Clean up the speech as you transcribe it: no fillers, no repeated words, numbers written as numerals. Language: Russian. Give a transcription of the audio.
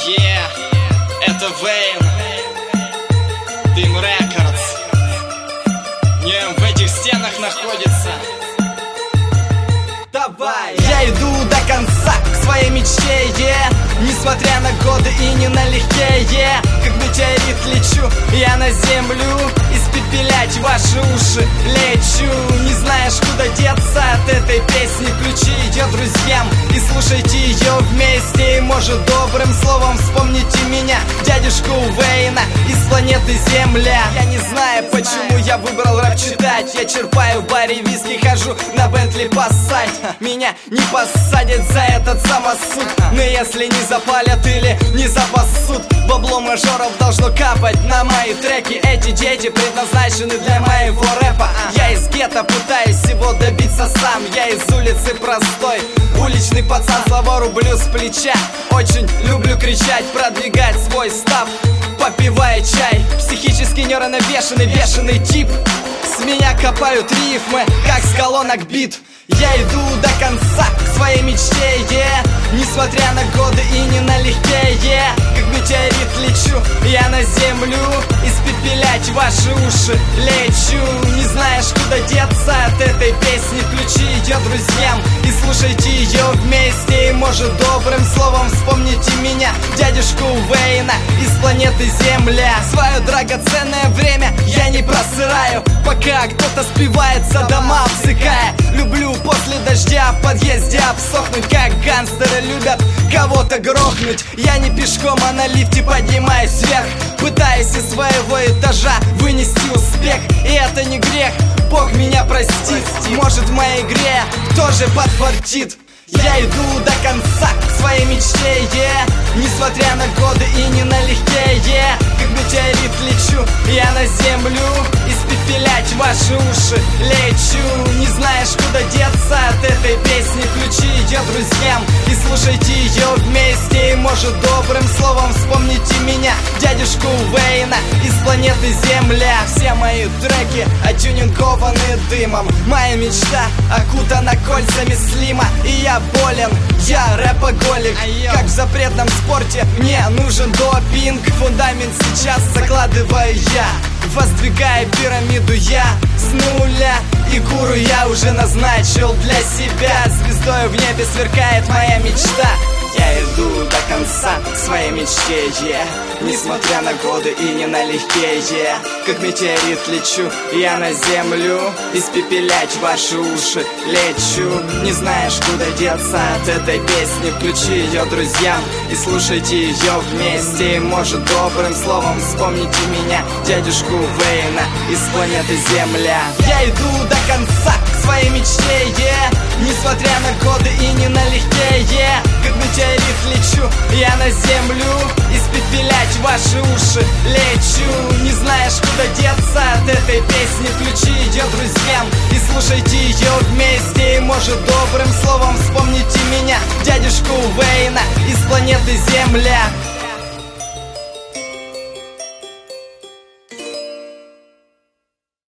Это Вейн, Дым Рекордс. Не в этих стенах находится. Давай! Я иду до конца к своей мечте, несмотря на годы и не налегке, как метеорит лечу я на землю, испепелять ваши уши лечу. Не знаешь, куда деться от этой песни, включи ее друзьям и слушайте ее вместе. И может добрым словом вспомните меня, дядюшку Вейна из планеты Земля. Я не знаю, почему я выбрал рэп читать. Я черпаю в баре виски, хожу на Бентли Пассать. Меня не посадят за этот самосуд, но если не запалят или не запасут, бабло мажоров должно капать на мои треки. Эти дети предназначены для моего рэпа. Я из гетто пытаюсь всего добиться сам. Я из улицы простой, уличный пацан, слова рублю с плеча. Очень люблю кричать, продвигать свой став, попивая чай. Психически неуравновешенный, бешеный тип. С меня копают рифмы, как с колонок бит. Я иду до конца к своей мечте, несмотря на годы и не налегке, как метеорит лечу я на землю, испепелять ваши уши лечу. Не знаешь, куда деться от этой песни, включи ее друзьям и слушайте ее вместе. И может добрым словом вспомните меня, дядюшку Вейна из планеты Земля. Свое драгоценное время я не просыраю, пока кто-то спивается, дома обсыкая. Люблю после дождя в подъезде обсохнуть, как гангстеры любят кого-то грохнуть. Я не пешком, а на лифте поднимаюсь вверх, пытаясь из своего этажа вынести успех. И это не грех, Бог меня простит. Может, в моей игре тоже подфартит. Я иду до конца к своей мечте, несмотря на годы и не налегке, как метеорит лечу я на землю, испепелять ваши уши лечу. Не знаешь, куда деться от этой песни, включи ее друзьям и слушайте ее вместе. И может добрым словом вспомните меня, дядюшку Вейна из планеты Земля. Все мои треки отюнингованы дымом. Моя мечта окутана кольцами слима, и я болен, я рэпоголик. Как в запретном спорте мне нужен допинг. Фундамент сейчас закладываю я, воздвигая пирамиду я с нуля. И гуру я уже назначил для себя. Звездой в небе сверкает моя мечта. Я иду до конца к своей мечте, несмотря на годы и не налегке, как метеорит лечу я на землю, испепелять ваши уши лечу. Не знаешь, куда деться от этой песни, включи ее друзьям и слушайте ее вместе. И может добрым словом вспомните меня, дядюшку Вейна из планеты Земля. Я иду до конца к своей мечте, несмотря на годы и не налегке, как метеорит лечу я на землю, испепелять ваши уши лечу. Не знаешь, куда деться от этой песни, включи ее друзьям и слушайте ее вместе. И может добрым словом вспомните меня, дядюшку Вейна из планеты Земля.